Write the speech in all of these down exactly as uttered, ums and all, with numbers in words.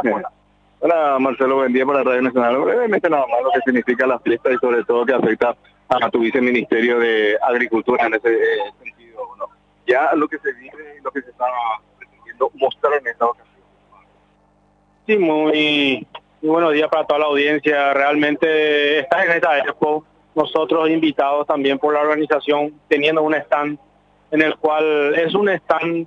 Hola Marcelo, buen día para Radio Nacional. Brevemente nada más lo que significa la fiesta y sobre todo que afecta a tu viceministerio de Agricultura en ese eh, sentido, ¿no? Ya lo que se vive, lo que se está pretendiendo mostrar en esta ocasión. Sí, muy, muy buenos días para toda la audiencia. Realmente está en esta expo, nosotros invitados también por la organización, teniendo un stand en el cual es un stand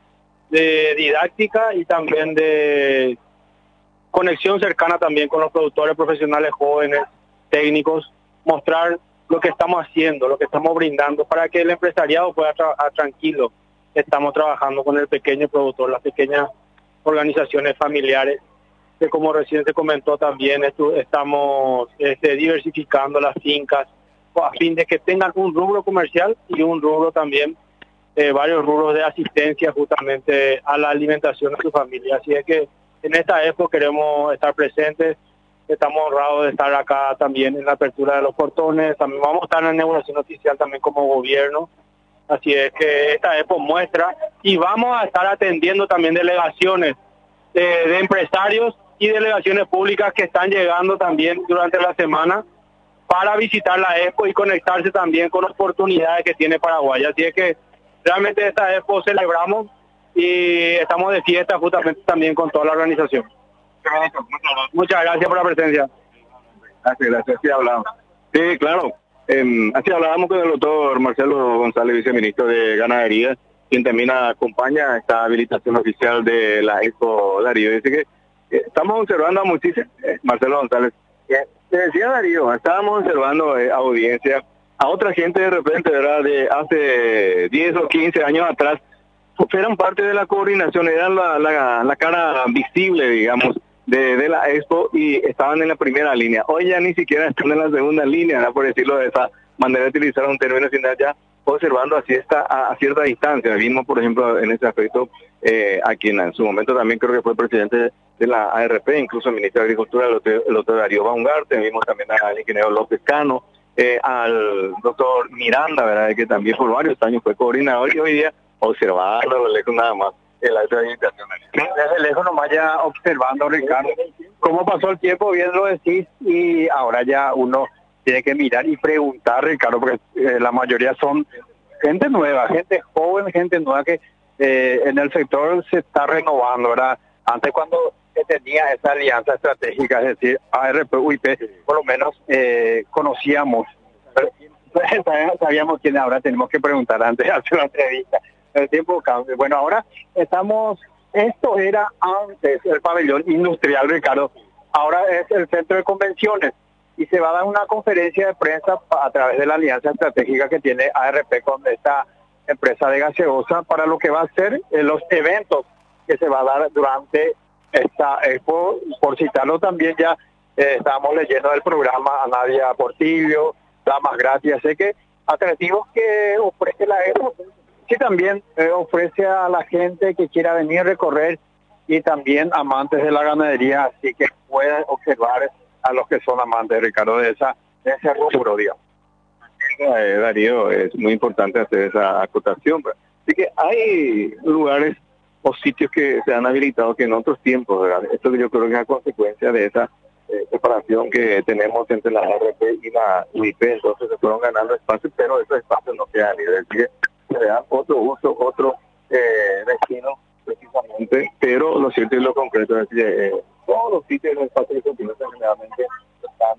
de didáctica y también de conexión cercana también con los productores profesionales jóvenes, técnicos, mostrar lo que estamos haciendo, lo que estamos brindando para que el empresariado pueda trabajar tranquilo. Estamos trabajando con el pequeño productor, las pequeñas organizaciones familiares, que como recién se comentó también, esto, estamos este, diversificando las fincas a fin de que tengan un rubro comercial y un rubro también, eh, varios rubros de asistencia justamente a la alimentación de su familia. Así es que en esta época queremos estar presentes, estamos honrados de estar acá también en la apertura de los portones, también vamos a estar en la inauguración oficial también como gobierno. Así es que esta expo muestra y vamos a estar atendiendo también delegaciones de, de empresarios y delegaciones públicas que están llegando también durante la semana para visitar la expo y conectarse también con oportunidades que tiene Paraguay. Así es que realmente esta expo celebramos y estamos de fiesta justamente también con toda la organización. Muchas gracias por la presencia. Gracias, gracias. Sí, hablamos. Sí, claro. Eh, así hablábamos con el doctor Marcelo González, viceministro de Ganadería, quien también acompaña esta habilitación oficial de la Expo Darío. Dice que eh, estamos observando a muchísimos, eh, Marcelo González, eh, te decía Darío, estábamos observando eh, audiencia, a otra gente de repente, ¿verdad? De hace diez o quince años atrás, pues eran parte de la coordinación, eran la, la, la cara visible, digamos, de, de la Expo y estaban en la primera línea. Hoy ya ni siquiera están en la segunda línea, ¿no? Por decirlo de esa manera, de utilizar un término sin ya observando así está a, a cierta distancia. Vimos, por ejemplo, en ese aspecto, eh, a quien en su momento también creo que fue presidente de la A R P, incluso el ministro de Agricultura, el doctor, el doctor Darío Baumgarte, vimos también al ingeniero López Cano, eh, al doctor Miranda, ¿verdad? Que también por varios años fue coordinador y hoy día observarlo, lo lejos nada más. El acto de invitación. Desde lejos nomás ya observando, Ricardo, cómo pasó el tiempo, bien lo decís, y ahora ya uno tiene que mirar y preguntar, Ricardo, porque eh, la mayoría son gente nueva, gente joven, gente nueva que eh, en el sector se está renovando, ¿verdad? Antes cuando se tenía esa alianza estratégica, es decir, A R P, U I P, por lo menos eh, conocíamos, pero, sabíamos quién, ahora tenemos que preguntar antes de hacer la entrevista. El tiempo cambia. Bueno, ahora estamos, esto era antes el pabellón industrial, Ricardo, ahora es el centro de convenciones y se va a dar una conferencia de prensa a través de la alianza estratégica que tiene A R P con esta empresa de gaseosa para lo que va a ser eh, los eventos que se va a dar durante esta expo. Por citarlo también ya eh, estamos leyendo del programa a Nadia Portillo, Damas Gratis, sé que atractivos que ofrece la expo. Sí, también eh, ofrece a la gente que quiera venir a recorrer y también amantes de la ganadería, así que pueden observar a los que son amantes, Ricardo, de, esa, de ese rubro, digamos. Eh, Darío, es muy importante hacer esa acotación. Así que hay lugares o sitios que se han habilitado que en otros tiempos, ¿verdad? Esto yo creo que es a consecuencia de esa eh, separación que tenemos entre la A R P y la U I P, entonces se fueron ganando espacios, pero esos espacios no quedan libres. Así que se dan otro uso, otro eh, destino precisamente, pero lo cierto y lo concreto es que eh, todos los sitios y los espacios que se utilizan generalmente están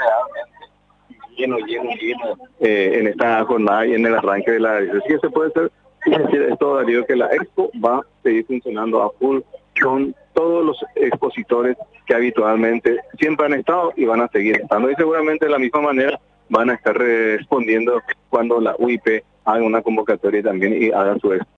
realmente llenos, llenos, llenos eh, en esta jornada y en el arranque de la... Así que se puede ser, es decir, esto Darío, que la Expo va a seguir funcionando a full con todos los expositores que habitualmente siempre han estado y van a seguir estando, y seguramente de la misma manera van a estar respondiendo cuando la U I P haga una convocatoria también y haga su expo.